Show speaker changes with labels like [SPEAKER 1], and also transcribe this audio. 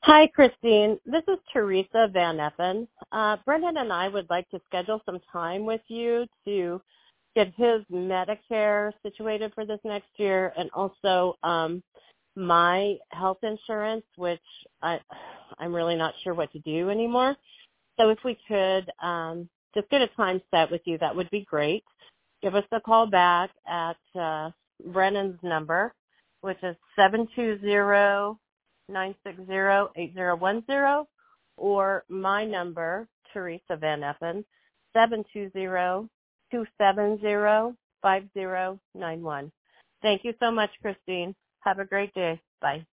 [SPEAKER 1] Hi, Christine. This is Teresa Van Effen. Brendan and I would like to schedule some time with you to get his Medicare situated for this next year and also my health insurance, which I'm really not sure what to do anymore. So if we could just get a time set with you, that would be great. Give us a call back at Brennan's number, which is 720-960-8010, or my number, Teresa Van Effen, 720-270-5091. Thank you so much, Christine. Have a great day. Bye.